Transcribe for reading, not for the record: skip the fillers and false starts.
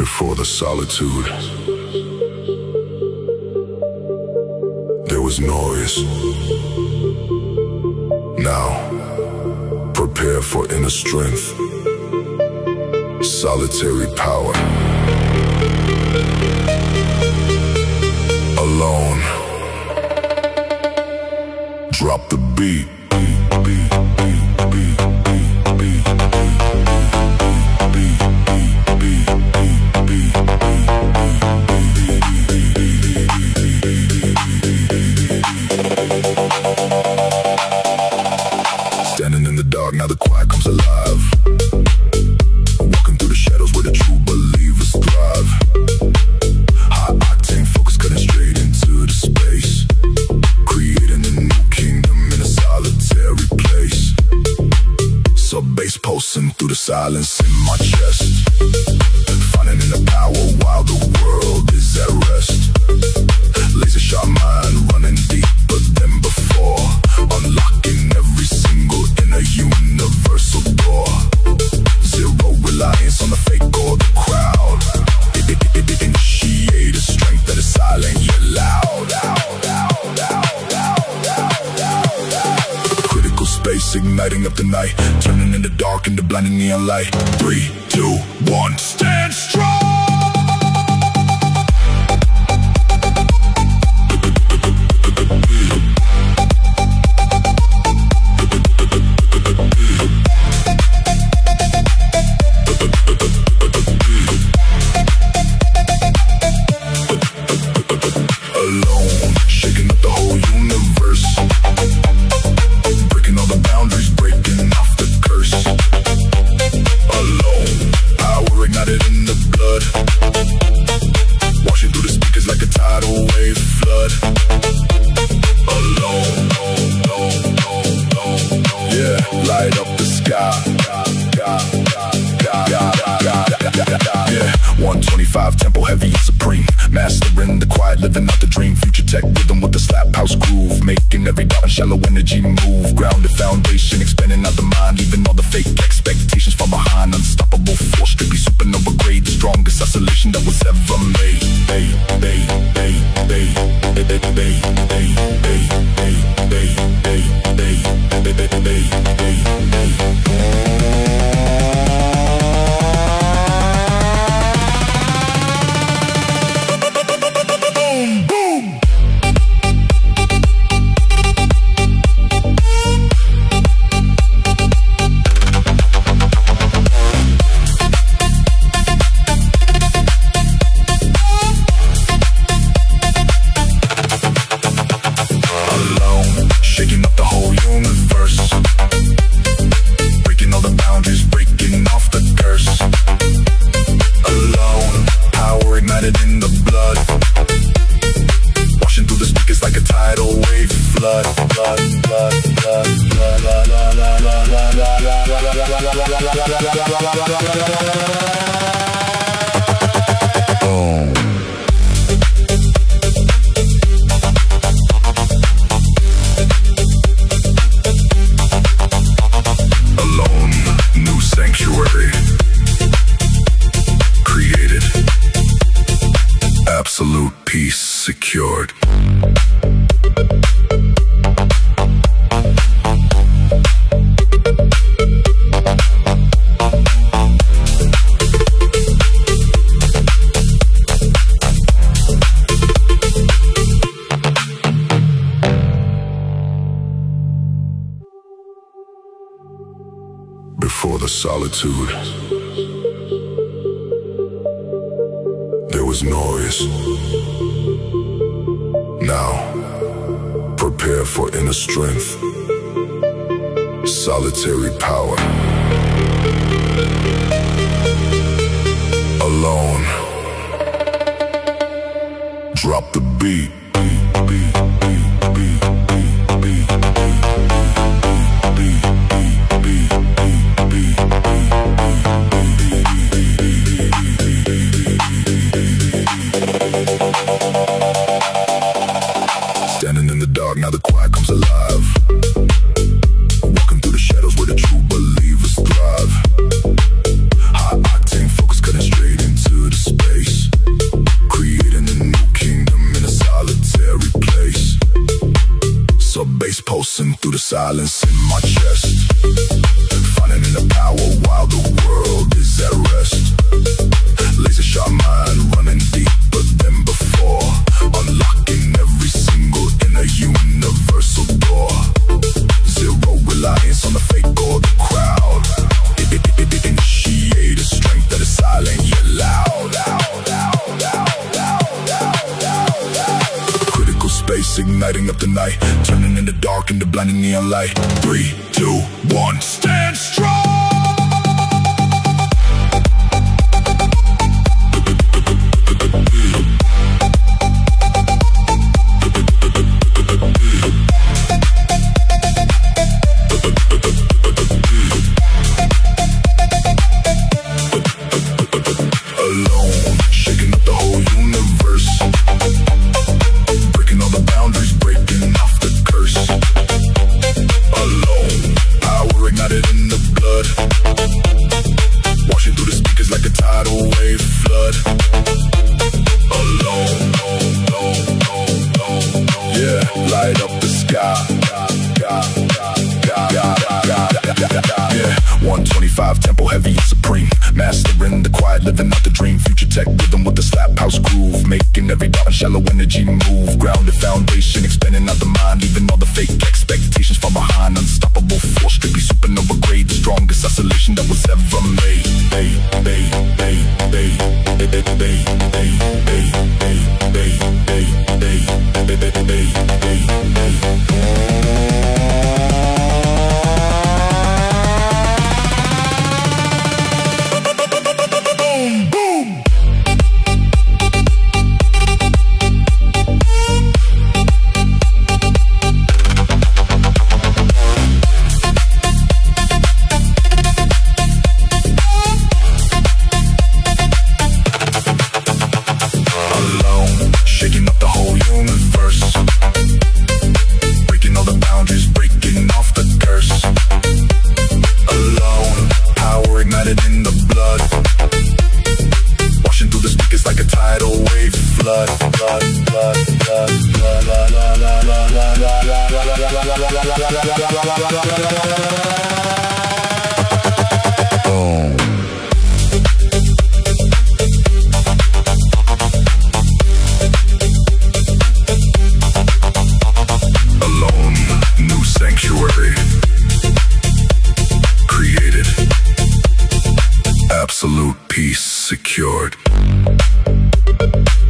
Before the solitude, there was noise. Now, prepare for inner strength, solitary power. Alone, drop the beat. Standing in the dark, now the quiet comes alive. Walking through the shadows where the true believers thrive. High octane focus cutting straight into the space, creating a new kingdom in a solitary place. Sub bass pulsing through the silence in my chest, finding in the power while the world is at rest. Laser sharp mind running deeper than before, unlocking every single inner universal door. Zero reliance on the fake or the crowd. Initiate a strength that is silent yet loud. Critical space igniting up the night, turning in the dark into blinding neon light. 3, 2, 1, stand strong. Light up the sky. 125 tempo heavy and supreme, mastering the quiet, living out the dream. Future tech rhythm with the slap house groove, making every dot and shallow energy move. Grounded foundation, expanding out the mind, leaving all the fake expectations far behind. Unstoppable force, strictly supernova grade, the strongest oscillation that was ever made. Absolute peace secured. Before the solitude, there was noise. Now, prepare for inner strength, solitary power. Alone, drop the beat. Standing in the dark, now the quiet comes alive. Walking through the shadows where the true believers thrive. High octane focus cutting straight into the space. silence in my chest. Finding inner power while the world is at rest. Laser sharp mind running deeper than before. Unlocking every single inner universal door. Zero reliance on the fake or the crowd. Initiate a strength that is silent yet loud. Critical space igniting up the night, turning in the dark into blinding neon light. 3, 2, 1, stand strong. Alone, shaking up the whole universe, breaking all the boundaries, breaking off the curse. Alone, power ignited in the blood, washing through the speakers like a tidal wave flood. Alone, yeah, light up the sky. Yeah, 125 tempo heavy and supreme, mastering the quiet, living out the dream. Future tech rhythm with the slap house groove, making every dot and shallow energy move. Grounded foundation, expanding out the mind, leaving all the fake expectations far behind. Unstoppable force, strictly supernova grade, the strongest oscillation that was ever made. Shaking up the whole universe, breaking all the boundaries, breaking off the curse. Alone, power ignited in the blood, washing through the speakers like a tidal wave flood. Sanctuary created, absolute peace secured.